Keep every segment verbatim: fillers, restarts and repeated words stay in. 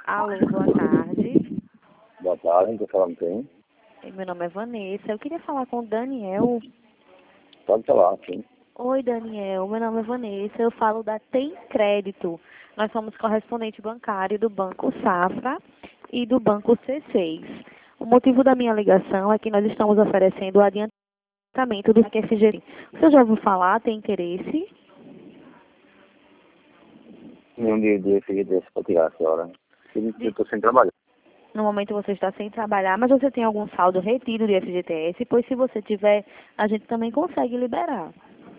Alô, boa tarde. Boa tarde, estou falando quem? Meu nome é Vanessa. Eu queria falar com o Daniel. Pode falar, sim. Oi, Daniel. Meu nome é Vanessa. Eu falo da Tem Crédito. Nós somos correspondente bancário do Banco Safra e do Banco C seis. O motivo da minha ligação é que nós estamos oferecendo o adiantamento do F G T. Você já ouviu falar? Tem interesse? Nenhum dia de F G T S para tirar a senhora. Eu estou sem trabalhar. No momento você está sem trabalhar, mas você tem algum saldo retido de F G T S, pois se você tiver, a gente também consegue liberar.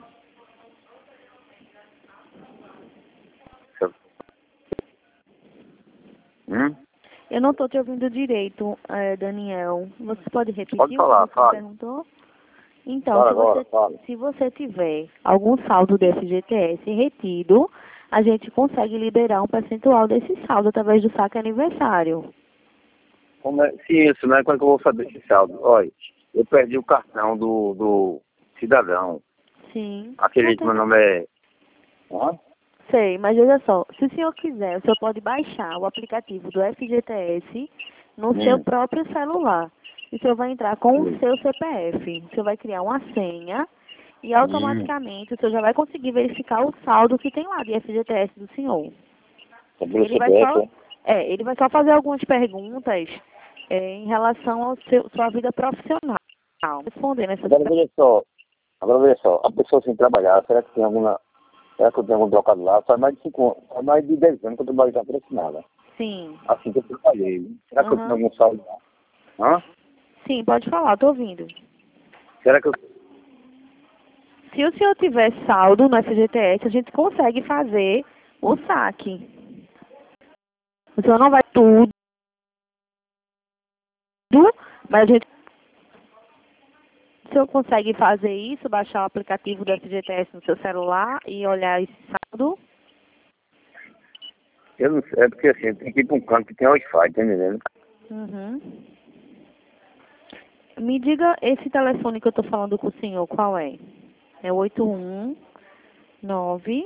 Hum? Eu não estou te ouvindo direito, eh, Daniel. Você pode repetir Pode o falar, que você fale. perguntou? Então, Fala se agora, você, fale. se você tiver algum saldo de F G T S retido, a gente consegue liberar um percentual desse saldo através do saque aniversário. Como é? Se isso, né? Como é que eu vou saber esse saldo? Olha, eu perdi o cartão do, do cidadão. Sim. Aquele Não que tem meu nome é... Hã? Sei, mas veja só, se o senhor quiser, o senhor pode baixar o aplicativo do F G T S no seu Hum. próprio celular. E o senhor vai entrar com o Hum. seu C P F. O senhor vai criar uma senha e Hum. automaticamente o senhor já vai conseguir verificar o saldo que tem lá de F G T S do senhor. Sobre o Ele vai C P F, só, é? é, ele vai só fazer algumas perguntas é, em relação ao seu sua vida profissional. Respondendo essas Agora veja só. Agora veja só. A pessoa sem trabalhar, será que tem alguma... Será que eu tenho algum trocado lá? Faz mais de cinco anos, faz mais de dez anos que eu trabalho já por nada. Sim. Assim que eu trabalhei. Será que eu tenho Aham. algum saldo lá? Hã? Sim, pode falar, estou ouvindo. Será que eu... Se o senhor tiver saldo no F G T S, a gente consegue fazer o saque. O senhor não vai tudo, mas a gente, o senhor consegue fazer isso, baixar o aplicativo do F G T S no seu celular e olhar esse saldo? Eu não sei, é porque assim, tem que ir para um canto que tem Wi-Fi, tá entendendo? Uhum. Me diga esse telefone que eu estou falando com o senhor, qual é? É oito um nove.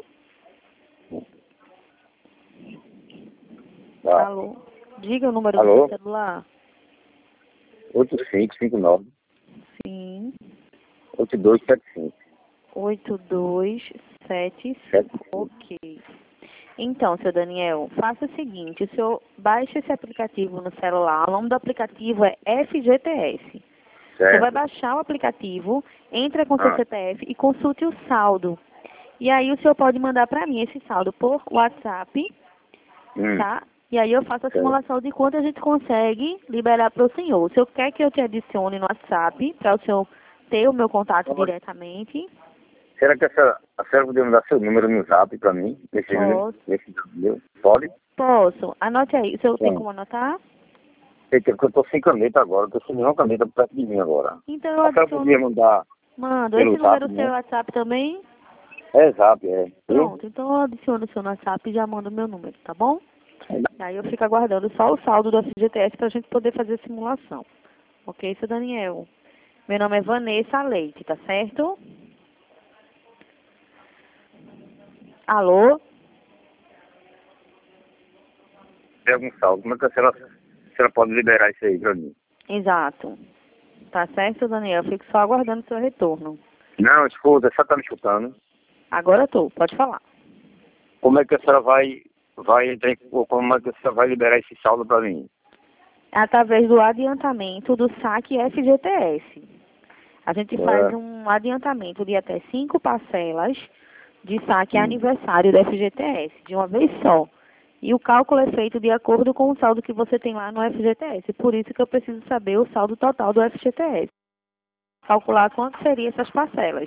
Tá. Alô? Diga o número do Alô? seu celular. oito cinco cinco nove Sim. oito dois sete cinco. oito dois sete Sete cinco. cinco. Ok. Então, seu Daniel, faça o seguinte, o senhor baixa esse aplicativo no celular, o nome do aplicativo é F G T S. Você vai Certo. baixar o aplicativo, entra com seu Ah. C P F e consulte o saldo. E aí o senhor pode mandar para mim esse saldo por WhatsApp, Hum. tá? E aí eu faço a Certo. simulação de quanto a gente consegue liberar para o senhor. O senhor quer que eu te adicione no WhatsApp, para o senhor ter o meu contato diretamente? Será que essa, a senhora poderia me dar seu número no zap para mim? Nesse número? Posso. Nesse meu? Pode? Posso. Anote aí. O senhor tem Sim. como anotar? Eita, porque eu tô sem caneta agora, eu tô sem nenhuma caneta perto de mim agora. Então eu A senhora adiciono. podia mandar Mando. pelo Esse zap, número seu né? WhatsApp também? É zap, é. Viu? Pronto. Então eu adiciono o seu WhatsApp e já mando o meu número, tá bom? Aí eu fico aguardando só o saldo do F G T S para a gente poder fazer a simulação. Ok, seu Daniel? Meu nome é Vanessa Leite, tá certo? Alô? Tem algum saldo? Como é que a senhora, a senhora pode liberar isso aí para mim? Exato. Tá certo, seu Daniel? Eu fico só aguardando o seu retorno. Não, escuta, você tá me escutando? Agora eu tô. Pode falar. Como é que a senhora vai, vai entrar em- ou como é que a senhora vai liberar esse saldo para mim? Através do adiantamento do saque F G T S. A gente faz É. um adiantamento de até cinco parcelas de saque Hum. aniversário do F G T S, de uma vez só. E o cálculo é feito de acordo com o saldo que você tem lá no F G T S. Por isso que eu preciso saber o saldo total do F G T S. Calcular quanto seriam essas parcelas.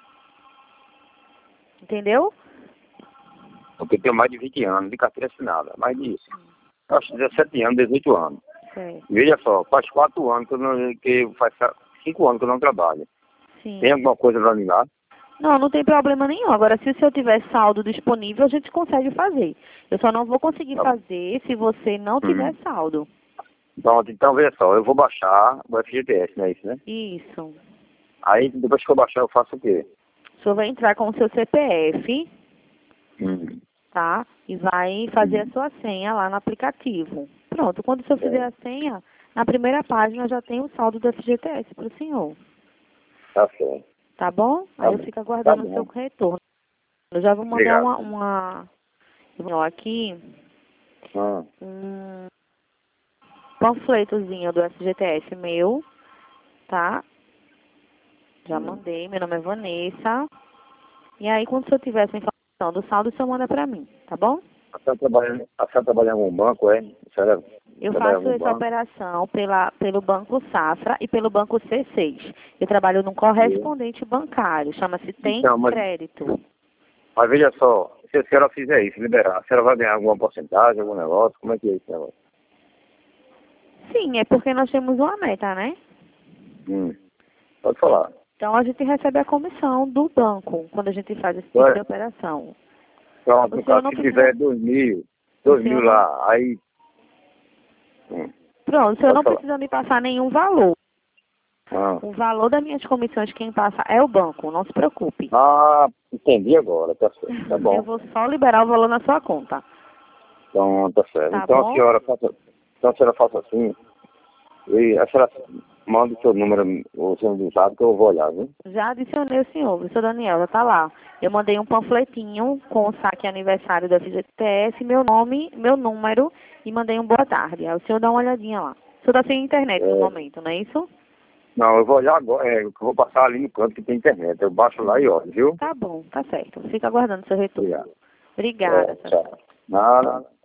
Entendeu? Porque eu tenho mais de vinte anos de carteira assinada, mais disso. Eu acho dezessete anos, dezoito anos. Certo. Veja só, faz quatro anos que eu não, que faz cinco anos que eu não trabalho. Sim. Tem alguma coisa para me dar? Não, não tem problema nenhum. Agora, se o senhor tiver saldo disponível, a gente consegue fazer. Eu só não vou conseguir Tá. fazer se você não tiver Hum. saldo. Pronto, então veja só, eu vou baixar o F G T S, não é isso, né? Isso. Aí depois que eu baixar eu faço o quê? O senhor vai entrar com o seu C P F, Hum. tá? E vai fazer a sua senha lá no aplicativo. Pronto, quando o senhor fizer a senha, na primeira página já tem o saldo do F G T S para o senhor. Tá certo. Tá bom? Tá Aí eu bom. fico aguardando Tá o seu bom. retorno. Eu já vou mandar Obrigado. uma, uma aqui, Ah, um panfletozinho do F G T S meu, tá? Já hum. mandei, meu nome é Vanessa. E aí, quando o senhor tiver essa informação do saldo, o senhor manda pra mim, tá bom? A senhora trabalha, a senhora trabalha em algum banco, é? A senhora Eu trabalha em faço algum essa banco? operação pela, pelo Banco Safra e pelo Banco C seis. Eu trabalho num correspondente bancário, chama-se Tem Então, mas, Crédito. mas veja só, se a senhora fizer isso, liberar, a senhora vai ganhar alguma porcentagem, algum negócio? Como é que é esse negócio? Sim, é porque nós temos uma meta, né? Hum. Pode falar. Então, a gente recebe a comissão do banco quando a gente faz esse tipo Ué? de operação. Pronto, O no senhor caso, não se precisa... tiver dois mil, O dois senhor mil não... lá, aí... Hum. Pronto, o senhor Pode não falar. precisa me passar nenhum valor. Ah. O valor das minhas comissões quem passa é o banco, não se preocupe. Ah, entendi agora, tá certo, tá bom. Eu vou só liberar o valor na sua conta. Então, tá certo. Tá Então a bom? senhora faça, então a senhora faça assim, e a senhora manda o seu número, o seu zap que eu vou olhar, viu? Já adicionei o senhor, o senhor Daniel, já tá lá. Eu mandei um panfletinho com o saque aniversário da F G T S, meu nome, meu número e mandei um boa tarde. Aí o senhor dá uma olhadinha lá. O senhor tá sem internet no É, momento, não é isso? não, eu vou olhar agora, é, eu vou passar ali no canto que tem internet, eu baixo lá e olho, viu? Tá bom, tá certo. Fica aguardando o seu retorno. Obrigado. Obrigada, É, tchau, tchau. tchau. Nada.